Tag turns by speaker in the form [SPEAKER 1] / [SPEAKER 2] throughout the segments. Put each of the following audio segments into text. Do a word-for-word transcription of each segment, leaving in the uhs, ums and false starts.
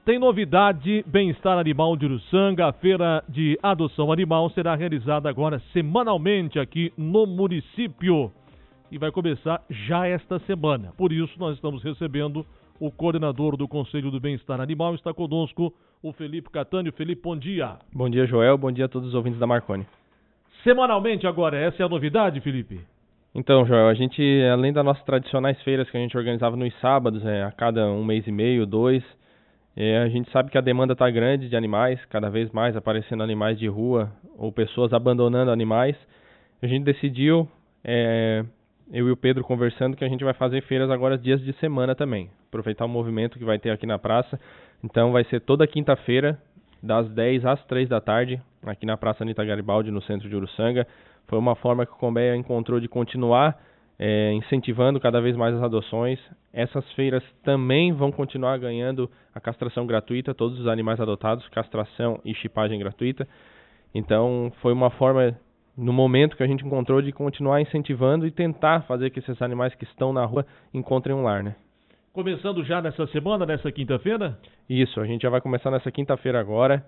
[SPEAKER 1] Tem novidade, Bem-Estar Animal de Uruçanga. A feira de adoção animal será realizada agora semanalmente aqui no município e vai começar já esta semana. Por isso, nós estamos recebendo o coordenador do Conselho do Bem-Estar Animal. Está conosco o Felipe Catânio. Felipe, bom dia.
[SPEAKER 2] Bom dia, Joel. Bom dia a todos os ouvintes da Marconi.
[SPEAKER 1] Semanalmente agora, essa é a novidade, Felipe?
[SPEAKER 2] Então, Joel, a gente, além das nossas tradicionais feiras que a gente organizava nos sábados, é, a cada um mês e meio, dois, é, a gente sabe que a demanda está grande de animais, cada vez mais aparecendo animais de rua ou pessoas abandonando animais. A gente decidiu, é, eu e o Pedro conversando, que a gente vai fazer feiras agora dias de semana também. Aproveitar o movimento que vai ter aqui na praça. Então vai ser toda quinta-feira, das dez às três da tarde, aqui na Praça Anita Garibaldi, no centro de Uruçanga. Foi uma forma que o Combeia encontrou de continuar é, incentivando cada vez mais as adoções. Essas feiras também vão continuar ganhando a castração gratuita, todos os animais adotados, castração e chipagem gratuita. Então foi uma forma, no momento que a gente encontrou, de continuar incentivando e tentar fazer que esses animais que estão na rua encontrem um lar, né?
[SPEAKER 1] Começando já nessa semana, nessa quinta-feira?
[SPEAKER 2] Isso, a gente já vai começar nessa quinta-feira agora.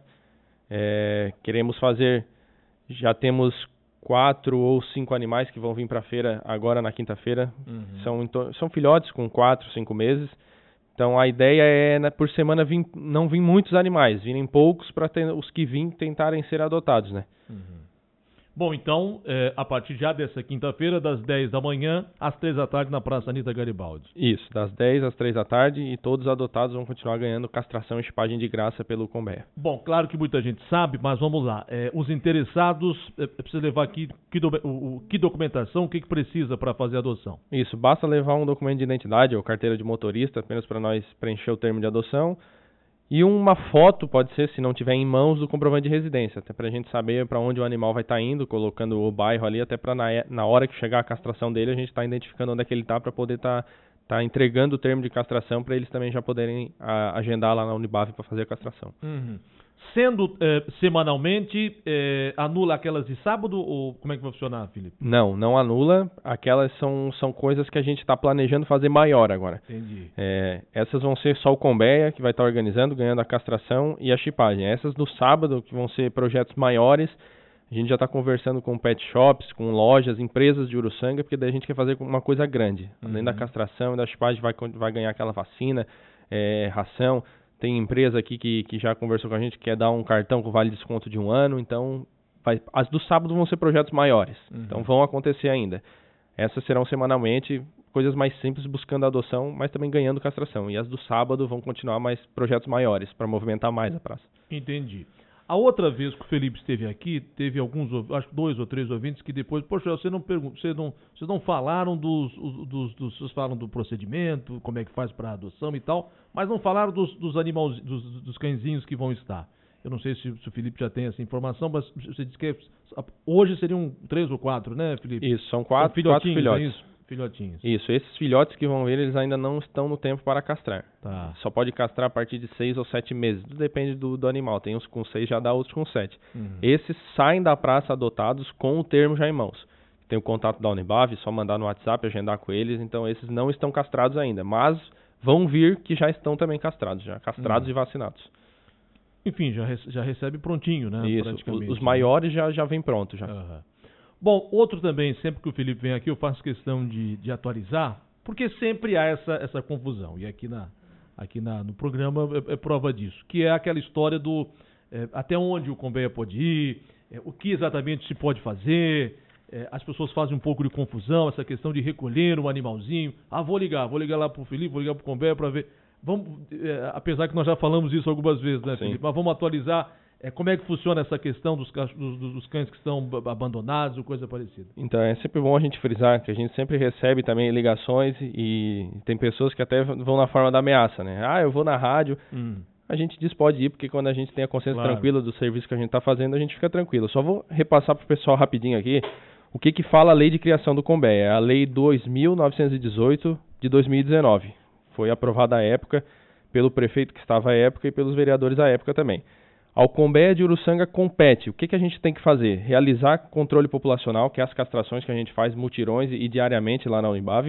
[SPEAKER 2] É, queremos fazer, já temos quatro ou cinco animais que vão vir para a feira agora na quinta-feira. Uhum. São, são filhotes com quatro, cinco meses. Então a ideia é, né, por semana, vir, não vir muitos animais, virem poucos para os que vêm tentarem ser adotados, né?
[SPEAKER 1] Uhum. Bom, então, é, a partir já dessa quinta-feira, das dez da manhã às três da tarde, na Praça Anita Garibaldi.
[SPEAKER 2] Isso, das dez às três da tarde, e todos os adotados vão continuar ganhando castração e chipagem de graça pelo Combeia.
[SPEAKER 1] Bom, claro que muita gente sabe, mas vamos lá. É, os interessados, é, precisa levar aqui que, do, o, o, que documentação, o que, que precisa para fazer a adoção?
[SPEAKER 2] Isso, basta levar um documento de identidade ou carteira de motorista, apenas para nós preencher o termo de adoção. E uma foto, pode ser, se não tiver em mãos, do comprovante de residência, até para a gente saber para onde o animal vai estar tá indo, colocando o bairro ali, até para na, na hora que chegar a castração dele, a gente está identificando onde é que ele está, para poder estar tá, tá entregando o termo de castração, para eles também já poderem a, agendar lá na Unibave para fazer a castração.
[SPEAKER 1] Uhum. Sendo eh, semanalmente, eh, anula aquelas de sábado, ou como é que vai funcionar, Felipe?
[SPEAKER 2] Não, não anula. Aquelas são, são coisas que a gente está planejando fazer maior agora.
[SPEAKER 1] Entendi.
[SPEAKER 2] É, essas vão ser só o Combeia, que vai estar tá organizando, ganhando a castração e a chipagem. Essas no sábado, que vão ser projetos maiores, a gente já está conversando com pet shops, com lojas, empresas de Uruçanga, porque daí a gente quer fazer uma coisa grande. Além uhum. da castração e da chipagem, vai, vai ganhar aquela vacina, é, ração. Tem empresa aqui que, que já conversou com a gente, que quer dar um cartão com vale de desconto de um ano, então vai, as do sábado vão ser projetos maiores, uhum. então vão acontecer ainda. Essas serão semanalmente, coisas mais simples, buscando adoção, mas também ganhando castração. E as do sábado vão continuar mais projetos maiores, para movimentar mais a praça.
[SPEAKER 1] Entendi. A outra vez que o Felipe esteve aqui, teve alguns, acho que dois ou três ouvintes que depois, poxa, você não pergunta, você não, vocês não falaram dos, dos, dos, vocês falam do procedimento, como é que faz para adoção e tal, mas não falaram dos, dos animais, dos, dos cãezinhos que vão estar. Eu não sei se, se o Felipe já tem essa informação, mas você disse que hoje seriam três ou quatro, né, Felipe?
[SPEAKER 2] Isso, são quatro, são quatro filhotes.
[SPEAKER 1] É isso? Filhotinhos.
[SPEAKER 2] Isso, esses filhotes que vão vir, eles ainda não estão no tempo para castrar.
[SPEAKER 1] Tá.
[SPEAKER 2] Só pode castrar a partir de seis ou sete meses, depende do, do animal. Tem uns com seis, já dá outros com sete. Uhum. Esses saem da praça adotados com o termo já em mãos. Tem o contato da Unibave, só mandar no WhatsApp, agendar com eles. Então esses não estão castrados ainda, mas vão vir que já estão também castrados, já castrados uhum. e vacinados.
[SPEAKER 1] Enfim, já, já recebe prontinho, né?
[SPEAKER 2] Isso, os, os maiores já, já vêm prontos já.
[SPEAKER 1] Uhum. Bom, outro também, sempre que o Felipe vem aqui, eu faço questão de, de atualizar, porque sempre há essa, essa confusão, e aqui, na, aqui na, no programa é, é prova disso, que é aquela história do é, até onde o Combeia pode ir, é, o que exatamente se pode fazer, é, as pessoas fazem um pouco de confusão, essa questão de recolher um animalzinho, ah, vou ligar, vou ligar lá pro Felipe, vou ligar pro Combeia para ver, vamos, é, apesar que nós já falamos isso algumas vezes, né, Felipe, mas vamos atualizar. É, como é que funciona essa questão dos, dos, dos cães que estão abandonados ou coisa parecida?
[SPEAKER 2] Então, é sempre bom a gente frisar que a gente sempre recebe também ligações e tem pessoas que até vão na forma da ameaça, né? Ah, eu vou na rádio. Hum. A gente diz pode ir, porque quando a gente tem a consciência claro. tranquila do serviço que a gente está fazendo, a gente fica tranquilo. Só vou repassar para o pessoal rapidinho aqui o que, que fala a lei de criação do Combeia. É a lei dois mil novecentos e dezoito de dois mil e dezenove. Foi aprovada à época pelo prefeito que estava à época e pelos vereadores à época também. Ao Combeia de Uruçanga compete. O que, que a gente tem que fazer? Realizar controle populacional, que é as castrações que a gente faz mutirões e, e diariamente lá na Unibave,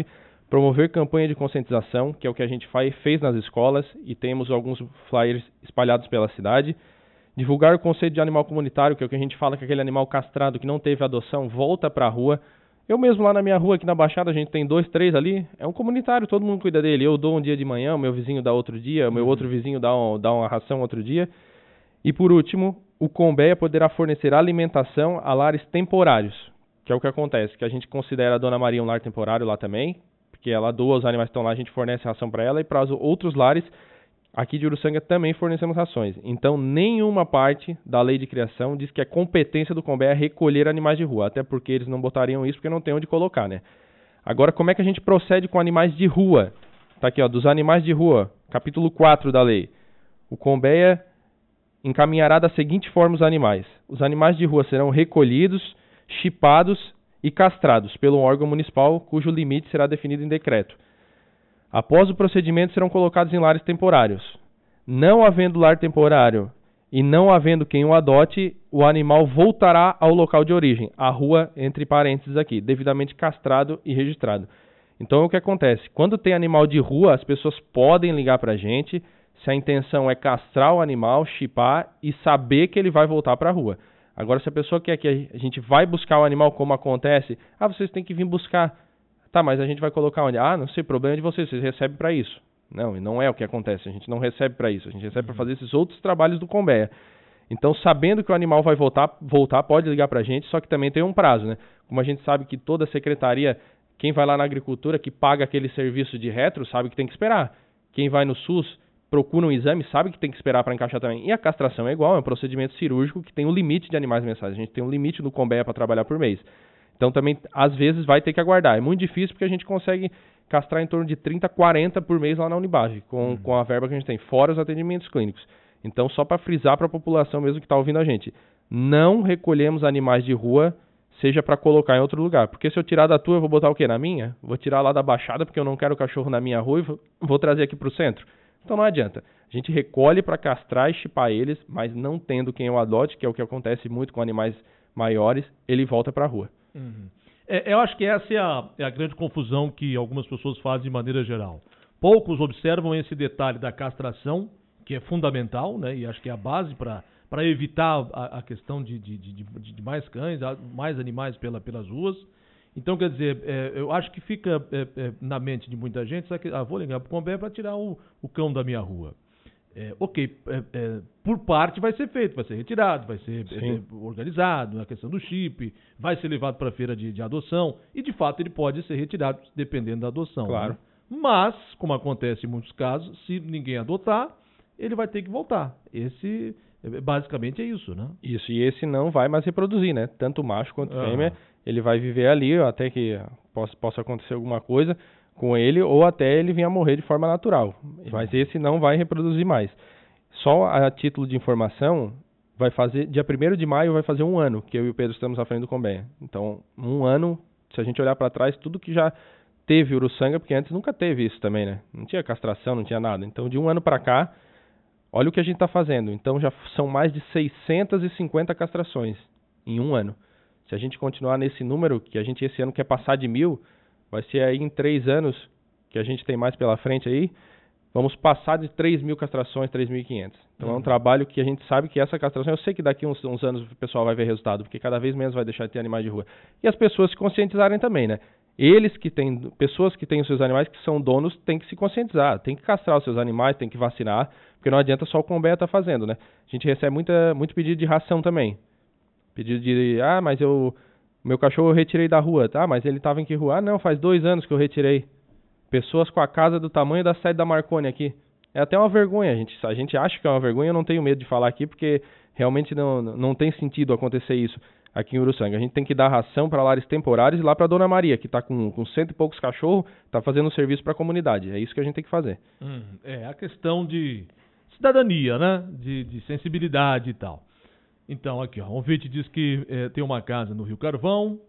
[SPEAKER 2] Promover campanha de conscientização, que é o que a gente faz, fez nas escolas e temos alguns flyers espalhados pela cidade. Divulgar o conceito de animal comunitário, que é o que a gente fala que aquele animal castrado que não teve adoção volta para a rua. Eu mesmo lá na minha rua, aqui na Baixada, a gente tem dois, três ali, é um comunitário, todo mundo cuida dele. Eu dou um dia de manhã, o meu vizinho dá outro dia, o meu uhum. outro vizinho dá, um, dá uma ração outro dia. E por último, o Conbeia poderá fornecer alimentação a lares temporários, que é o que acontece, que a gente considera a Dona Maria um lar temporário lá também, porque ela doa os animais que estão lá, a gente fornece ração para ela, e para os outros lares, aqui de Uruçanga também fornecemos rações. Então, nenhuma parte da lei de criação diz que é competência do Conbeia recolher animais de rua, até porque eles não botariam isso porque não tem onde colocar, né? Agora, como é que a gente procede com animais de rua? Tá aqui, ó, dos animais de rua, capítulo quatro da lei. O Conbeia encaminhará da seguinte forma os animais. Os animais de rua serão recolhidos, chipados e castrados pelo órgão municipal, cujo limite será definido em decreto. Após o procedimento, serão colocados em lares temporários. Não havendo lar temporário e não havendo quem o adote, o animal voltará ao local de origem, a rua, entre parênteses aqui, devidamente castrado e registrado. Então, o que acontece? Quando tem animal de rua, as pessoas podem ligar para a gente se a intenção é castrar o animal, chipar e saber que ele vai voltar para a rua. Agora, se a pessoa quer que a gente vai buscar o animal, como acontece, ah, vocês têm que vir buscar. Tá, mas a gente vai colocar onde? Ah, não sei, problema de vocês, vocês recebem para isso. Não, e não é o que acontece, a gente não recebe para isso, a gente recebe para fazer esses outros trabalhos do Conbeia. Então, sabendo que o animal vai voltar, voltar, pode ligar para a gente, só que também tem um prazo, né? Como a gente sabe que toda secretaria, quem vai lá na agricultura, que paga aquele serviço de retro, sabe que tem que esperar. Quem vai no SUS, procura um exame, sabe que tem que esperar para encaixar também. E a castração é igual, é um procedimento cirúrgico que tem um limite de animais mensais. A gente tem um limite no Conbeia para trabalhar por mês. Então também, às vezes, vai ter que aguardar. É muito difícil porque a gente consegue castrar em torno de trinta, quarenta por mês lá na Unibage, com, uhum. com a verba que a gente tem, fora os atendimentos clínicos. Então, só para frisar para a população mesmo que está ouvindo a gente, não recolhemos animais de rua, seja para colocar em outro lugar. Porque se eu tirar da tua, eu vou botar o quê? Na minha? Vou tirar lá da Baixada porque eu não quero cachorro na minha rua e vou, vou trazer aqui para o centro. Então não adianta. A gente recolhe para castrar e chipar eles, mas não tendo quem o adote, que é o que acontece muito com animais maiores, ele volta para a rua.
[SPEAKER 1] Uhum. É, eu acho que essa é a, é a grande confusão que algumas pessoas fazem de maneira geral. Poucos observam esse detalhe da castração, que é fundamental, né? E acho que é a base para para evitar a, a questão de, de, de, de mais cães, mais animais pela, pelas ruas. Então, quer dizer, é, eu acho que fica é, é, na mente de muita gente, sabe que, ah, vou ligar para o Conbeia para tirar o, o cão da minha rua. É, ok, é, é, por parte vai ser feito, vai ser retirado, vai ser é, organizado, a questão do chip, vai ser levado para a feira de, de adoção, e de fato ele pode ser retirado dependendo da adoção.
[SPEAKER 2] Claro.
[SPEAKER 1] Né? Mas, como acontece em muitos casos, se ninguém adotar, ele vai ter que voltar. Esse, basicamente, é isso, né?
[SPEAKER 2] Isso, e esse não vai mais reproduzir, né? Tanto macho quanto ah. fêmea, ele vai viver ali até que possa, possa acontecer alguma coisa com ele, ou até ele vir a morrer de forma natural. Sim. Mas esse não vai reproduzir mais. Só a título de informação, vai fazer, dia primeiro de maio vai fazer um ano que eu e o Pedro estamos à frente do Conbeia. Então, um ano, se a gente olhar para trás, tudo que já teve Uruçanga, porque antes nunca teve isso também, né? Não tinha castração, não tinha nada. Então, de um ano para cá, olha o que a gente está fazendo. Então, já são mais de seiscentas e cinquenta castrações em um ano. Se a gente continuar nesse número, que a gente esse ano quer passar de mil, vai ser aí em três anos, que a gente tem mais pela frente aí, vamos passar de três mil castrações, três mil e quinhentas. Então uhum. é um trabalho que a gente sabe que essa castração, eu sei que daqui uns, uns anos o pessoal vai ver resultado, porque cada vez menos vai deixar de ter animais de rua. E as pessoas se conscientizarem também, né? Eles que têm, pessoas que têm os seus animais, que são donos, têm que se conscientizar, têm que castrar os seus animais, têm que vacinar, porque não adianta só o Conbeia estar fazendo, né? A gente recebe muita, muito pedido de ração também. Pedido de, ah, mas eu, meu cachorro eu retirei da rua, tá? Mas ele estava em que rua? Ah, não, faz dois anos que eu retirei. Pessoas com a casa do tamanho da sede da Marconi aqui. É até uma vergonha, a gente, a gente acha que é uma vergonha, eu não tenho medo de falar aqui, porque realmente não, não tem sentido acontecer isso aqui em Uruçanga. A gente tem que dar ração para lares temporários e lá para Dona Maria, que está com, com cento e poucos cachorros, está fazendo um serviço para a comunidade. É isso que a gente tem que fazer. Hum,
[SPEAKER 1] é a questão de cidadania, né? De, de sensibilidade e tal. Então, aqui, ó, o ouvinte diz que é, tem uma casa no Rio Carvão,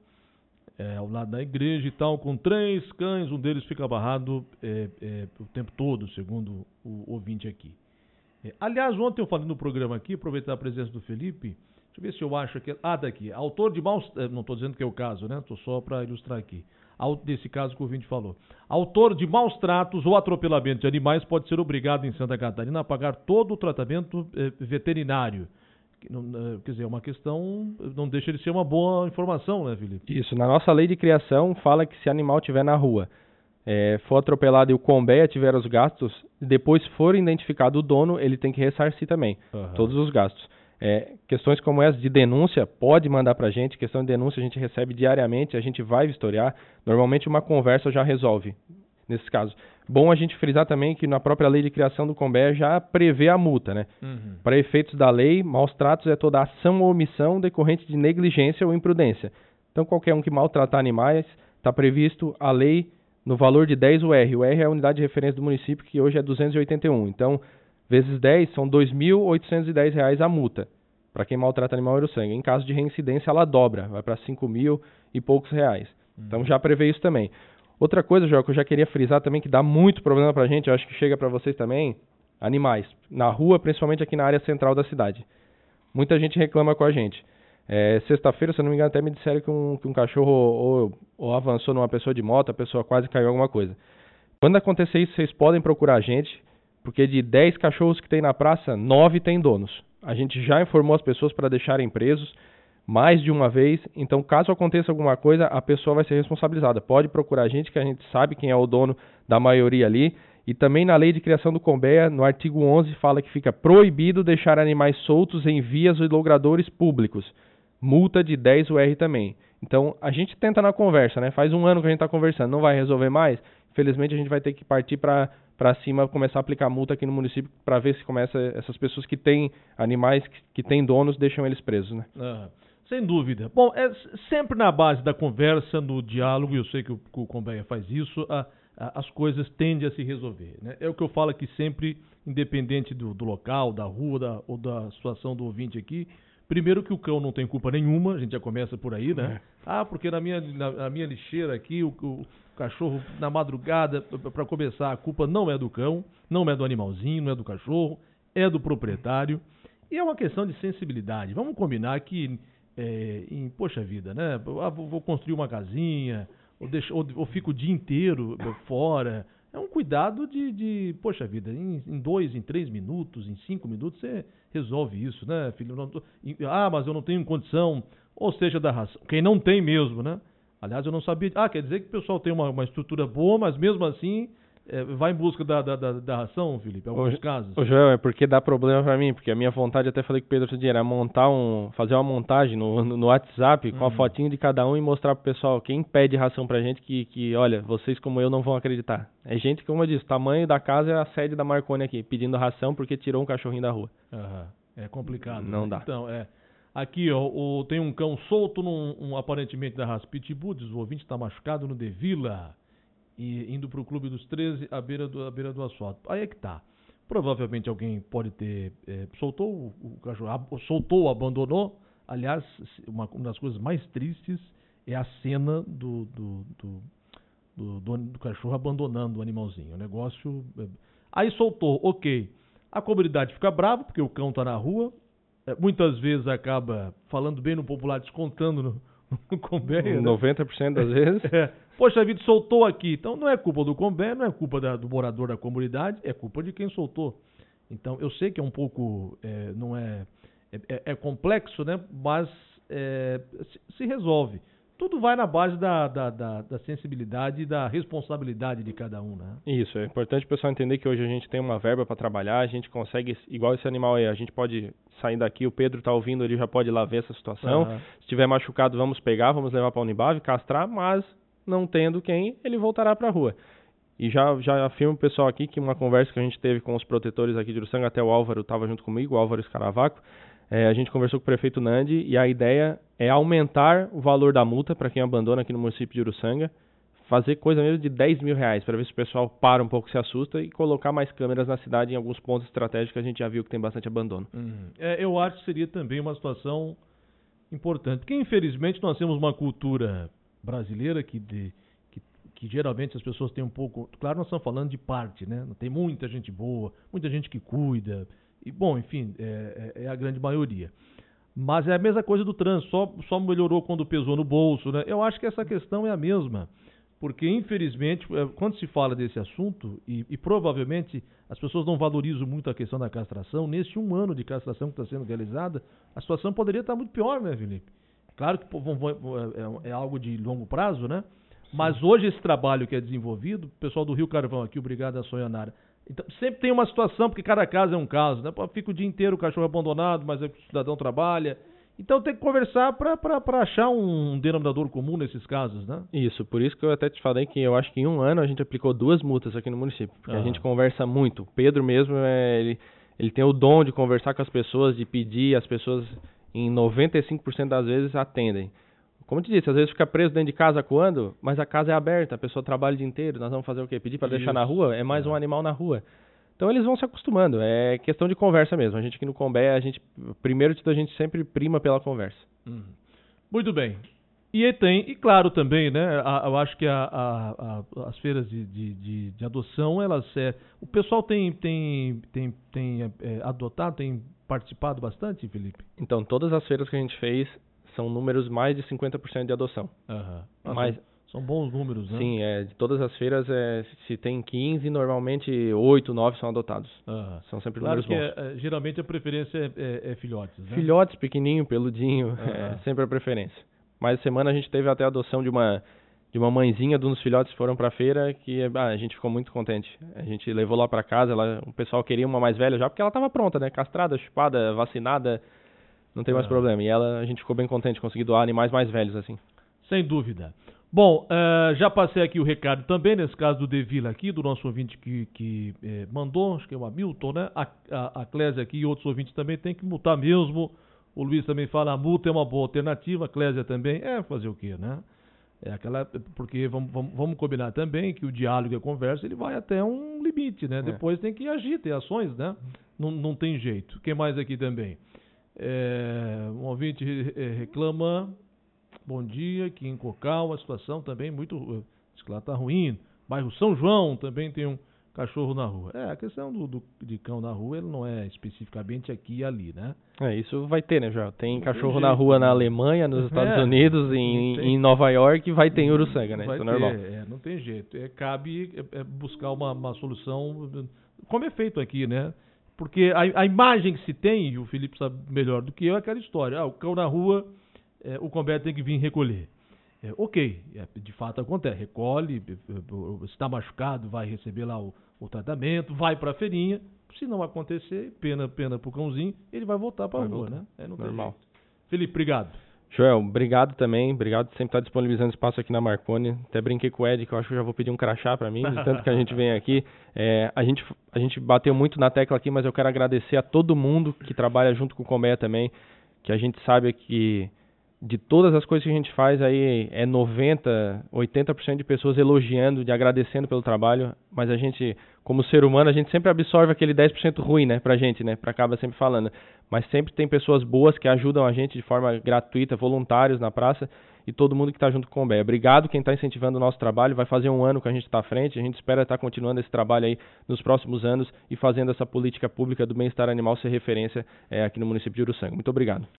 [SPEAKER 1] é, ao lado da igreja e tal, com três cães, um deles fica barrado é, é, o tempo todo, segundo o ouvinte aqui. É, aliás, ontem eu falei no programa aqui, aproveitar a presença do Felipe, deixa eu ver se eu acho que... Ah, daqui, autor de maus... Não estou dizendo que é o caso, né? Estou só para ilustrar aqui. desse caso que o ouvinte falou. Autor de maus tratos ou atropelamento de animais pode ser obrigado em Santa Catarina a pagar todo o tratamento eh, veterinário. Quer dizer, é uma questão, não deixa de ser uma boa informação, né, Felipe?
[SPEAKER 2] Isso, na nossa lei de criação fala que se animal estiver na rua, é, for atropelado e o Conbeia tiver os gastos, depois for identificado o dono, ele tem que ressarcir também, uhum. todos os gastos. É, questões como essa de denúncia, pode mandar pra gente, questão de denúncia a gente recebe diariamente, a gente vai vistoriar, normalmente uma conversa já resolve, nesses casos. Bom a gente frisar também que na própria lei de criação do Conbeia já prevê a multa, né? Uhum. Para efeitos da lei, maus tratos é toda ação ou omissão decorrente de negligência ou imprudência. Então qualquer um que maltratar animais, está previsto a lei no valor de dez U R. O R é a unidade de referência do município, que hoje é duzentos e oitenta e um. Então, vezes dez, são dois mil oitocentos e dez reais a multa, para quem maltrata animal ou sangue. Em caso de reincidência, ela dobra, vai para cinco mil e poucos reais. Uhum. Então já prevê isso também. Outra coisa, João, que eu já queria frisar também, que dá muito problema pra gente, eu acho que chega para vocês também, animais. Na rua, principalmente aqui na área central da cidade. Muita gente reclama com a gente. É, sexta-feira, se eu não me engano, até me disseram que um, que um cachorro ou, ou avançou numa pessoa de moto, a pessoa quase caiu em alguma coisa. Quando acontecer isso, vocês podem procurar a gente, porque de dez cachorros que tem na praça, nove tem donos. A gente já informou as pessoas para deixarem presos mais de uma vez, então caso aconteça alguma coisa, a pessoa vai ser responsabilizada. Pode procurar a gente, que a gente sabe quem é o dono da maioria ali. E também na lei de criação do Conbeia, no artigo onze, fala que fica proibido deixar animais soltos em vias e logradouros públicos. Multa de dez U R também. Então a gente tenta na conversa, né? Faz um ano que a gente está conversando, não vai resolver mais. Infelizmente a gente vai ter que partir para para cima, começar a aplicar multa aqui no município para ver se começa essas pessoas que têm animais, que, que têm donos, deixam eles presos, né?
[SPEAKER 1] Ah. Sem dúvida. Bom, é sempre na base da conversa, no diálogo, e eu sei que o, que o Conbeia faz isso, a, a, as coisas tendem a se resolver, né? É o que eu falo aqui sempre, independente do, do local, da rua da, ou da situação do ouvinte aqui. Primeiro que o cão não tem culpa nenhuma, a gente já começa por aí, né? É. Ah, porque na minha, na, na minha lixeira aqui, o, o cachorro na madrugada, para começar, a culpa não é do cão, não é do animalzinho, não é do cachorro, é do proprietário. E é uma questão de sensibilidade. Vamos combinar que É, em, poxa vida, né? Ah, vou, vou construir uma casinha, ou, deixo, ou, ou fico o dia inteiro fora. É um cuidado de, de poxa vida, em, em dois, em três minutos, em cinco minutos, você resolve isso, né, filho? Não tô, ah, mas eu não tenho condição, ou seja, da ração. Quem não tem mesmo, né? Aliás, eu não sabia. Ah, quer dizer que o pessoal tem uma, uma estrutura boa, mas mesmo assim é, vai em busca da, da, da, da ração, Felipe, em alguns
[SPEAKER 2] o,
[SPEAKER 1] casos.
[SPEAKER 2] Ô, Joel, é porque dá problema pra mim, porque a minha vontade, até falei com o Pedro outro dia, era montar um, fazer uma montagem no, no, no WhatsApp com uhum. a fotinho de cada um e mostrar pro pessoal quem pede ração pra gente que, que, olha, vocês como eu não vão acreditar. É gente, como eu disse, o tamanho da casa é a sede da Marconi aqui, pedindo ração porque tirou um cachorrinho da rua.
[SPEAKER 1] Uhum. É complicado.
[SPEAKER 2] Não
[SPEAKER 1] né?
[SPEAKER 2] dá.
[SPEAKER 1] Então, é... Aqui, ó, o, tem um cão solto, num, um, aparentemente da raça Pitbull, diz o ouvinte, está machucado no De Vila, e indo para o Clube dos treze, à beira do, à beira do asfalto. Aí é que tá. Provavelmente alguém pode ter, é, soltou o, o cachorro, ab, soltou ou abandonou. Aliás, uma, uma das coisas mais tristes é a cena do, do, do, do, do, do cachorro abandonando o animalzinho. O negócio... É, aí soltou, ok. A comunidade fica brava, porque o cão tá na rua. Muitas vezes acaba, falando bem no popular, descontando no, no Conbeia.
[SPEAKER 2] noventa por cento das vezes.
[SPEAKER 1] É. Poxa vida, soltou aqui. Então não é culpa do Conbeia, não é culpa da, do morador da comunidade, é culpa de quem soltou. Então eu sei que é um pouco, é, não é, é, é complexo, né? Mas é, se, se resolve. Tudo vai na base da, da, da, da sensibilidade e da responsabilidade de cada um, né?
[SPEAKER 2] Isso, é importante o pessoal entender que hoje a gente tem uma verba para trabalhar, a gente consegue, igual esse animal aí, a gente pode sair daqui, o Pedro tá ouvindo, ele já pode ir lá ver essa situação. Uhum. Se tiver machucado, vamos pegar, vamos levar para a Unibave, castrar, mas não tendo quem, ele voltará para a rua. E já, já afirmo pro pessoal aqui que uma conversa que a gente teve com os protetores aqui de Uruçanga, até o Álvaro estava junto comigo, o Álvaro Escaravaco, É, a gente conversou com o prefeito Nandi e a ideia é aumentar o valor da multa para quem abandona aqui no município de Uruçanga, fazer coisa mesmo de dez mil reais, para ver se o pessoal para um pouco, se assusta, e colocar mais câmeras na cidade em alguns pontos estratégicos que a gente já viu que tem bastante abandono.
[SPEAKER 1] Uhum. É, eu acho que seria também uma situação importante, porque infelizmente nós temos uma cultura brasileira que, de, que, que geralmente as pessoas têm um pouco... Claro, nós estamos falando de parte, né? Tem muita gente boa, muita gente que cuida... E, bom, enfim, é, é a grande maioria. Mas é a mesma coisa do trânsito, só, só melhorou quando pesou no bolso, né? Eu acho que essa questão é a mesma. porque infelizmente, quando se fala desse assunto, e, e provavelmente as pessoas não valorizam muito a questão da castração, nesse um ano de castração que está sendo realizada, a situação poderia estar muito pior, né, Felipe? Claro que pô, vão, vão, é, é algo de longo prazo, né? Mas hoje esse trabalho que é desenvolvido, o pessoal do Rio Carvão aqui, obrigado a Sonhanara, então, sempre tem uma situação, porque cada caso é um caso, né? Fica o dia inteiro o cachorro abandonado, mas o cidadão trabalha. Então tem que conversar para achar um denominador comum nesses casos, né?
[SPEAKER 2] Isso, por isso que eu até te falei que eu acho que em um ano a gente aplicou duas multas aqui no município, porque ah. a gente conversa muito. O Pedro mesmo, é, ele, ele tem o dom de conversar com as pessoas, de pedir, as pessoas em noventa e cinco por cento das vezes atendem. Como eu te disse, às vezes fica preso dentro de casa coando, mas a casa é aberta, a pessoa trabalha o dia inteiro, nós vamos fazer o quê? Pedir para deixar na rua? É mais é. um animal na rua. Então eles vão se acostumando, é questão de conversa mesmo. A gente aqui no Combé, a gente, primeiro de tudo, a gente sempre prima pela conversa.
[SPEAKER 1] Hum. Muito bem. E tem, e claro também, né, a, eu acho que a, a, a, as feiras de, de, de, de adoção, elas, é, o pessoal tem, tem, tem, tem é, adotado, tem participado bastante, Felipe?
[SPEAKER 2] Então, todas as feiras que a gente fez são números mais de cinquenta por cento de adoção.
[SPEAKER 1] Aham. Uhum.
[SPEAKER 2] Mais...
[SPEAKER 1] São bons números, né?
[SPEAKER 2] Sim, é, de todas as feiras, é, se tem quinze, normalmente oito, nove são adotados.
[SPEAKER 1] Uhum.
[SPEAKER 2] São sempre
[SPEAKER 1] claro
[SPEAKER 2] números
[SPEAKER 1] que
[SPEAKER 2] bons.
[SPEAKER 1] É, geralmente a preferência é, é, é filhotes, né?
[SPEAKER 2] Filhotes, pequenininho, peludinho, uhum. é sempre a preferência. Mas essa semana a gente teve até a adoção de uma, de uma mãezinha de um dos filhotes que foram para a feira, que ah, a gente ficou muito contente. A gente levou lá para casa, ela, o pessoal queria uma mais velha já, porque ela estava pronta, né? Castrada, chupada, vacinada, não tem mais uhum. problema. E ela, a gente ficou bem contente de conseguir doar animais mais velhos assim.
[SPEAKER 1] Sem dúvida. Bom, uh, já passei aqui o recado também, nesse caso do Devila aqui, do nosso ouvinte que, que eh, mandou, acho que é o Hamilton, né? A, a, a Clésia aqui e outros ouvintes também tem que multar mesmo. O Luiz também fala, a multa é uma boa alternativa, a Clésia também. É, fazer o quê, né? É aquela, porque vamos, vamos, vamos combinar também que o diálogo e a conversa, ele vai até um limite, né? É. Depois tem que agir, ter ações, né? Não, não tem jeito. Quem mais aqui também? É, um ouvinte reclama... Bom dia, aqui em Cocal, a situação também muito... Diz que lá está ruim. Bairro São João também tem um cachorro na rua. É, a questão do, do, de cão na rua, ele não é especificamente aqui e ali, né?
[SPEAKER 2] É, isso vai ter, né, João? Tem
[SPEAKER 1] não
[SPEAKER 2] cachorro
[SPEAKER 1] tem
[SPEAKER 2] na
[SPEAKER 1] jeito,
[SPEAKER 2] rua
[SPEAKER 1] né?
[SPEAKER 2] na Alemanha, nos Estados
[SPEAKER 1] é,
[SPEAKER 2] Unidos, em, em Nova York, vai ter em Uruçanga, né?
[SPEAKER 1] Vai
[SPEAKER 2] Isso é
[SPEAKER 1] ter,
[SPEAKER 2] normal.
[SPEAKER 1] É, não tem jeito. É, cabe é, é buscar uma, uma solução, como é feito aqui, né? Porque a, a imagem que se tem, e o Felipe sabe melhor do que eu, é aquela história. Ah, o cão na rua... É, o Combé tem que vir recolher. É, ok, é, de fato acontece, recolhe, se está machucado, vai receber lá o, o tratamento, vai para a feirinha. Se não acontecer, pena, pena pro cãozinho, ele vai voltar para a rua, voltar. né? É, não
[SPEAKER 2] normal.
[SPEAKER 1] Tem Felipe, obrigado.
[SPEAKER 2] Joel, obrigado também, obrigado por sempre estar disponibilizando espaço aqui na Marconi. Até brinquei com o Ed, que eu acho que eu já vou pedir um crachá para mim, de tanto que a gente vem aqui. É, a, gente, a gente bateu muito na tecla aqui, mas eu quero agradecer a todo mundo que trabalha junto com o Combé também, que a gente sabe que de todas as coisas que a gente faz aí é noventa, oitenta por cento de pessoas elogiando, de agradecendo pelo trabalho, mas a gente, como ser humano, a gente sempre absorve aquele dez por cento ruim, né, pra gente, né, pra acaba sempre falando, mas sempre tem pessoas boas que ajudam a gente de forma gratuita, voluntários na praça, e todo mundo que está junto com o Combé. Obrigado quem está incentivando o nosso trabalho, vai fazer um ano que a gente está à frente, a gente espera estar continuando esse trabalho aí nos próximos anos e fazendo essa política pública do bem-estar animal ser referência é, aqui no município de Uruçanga. Muito obrigado.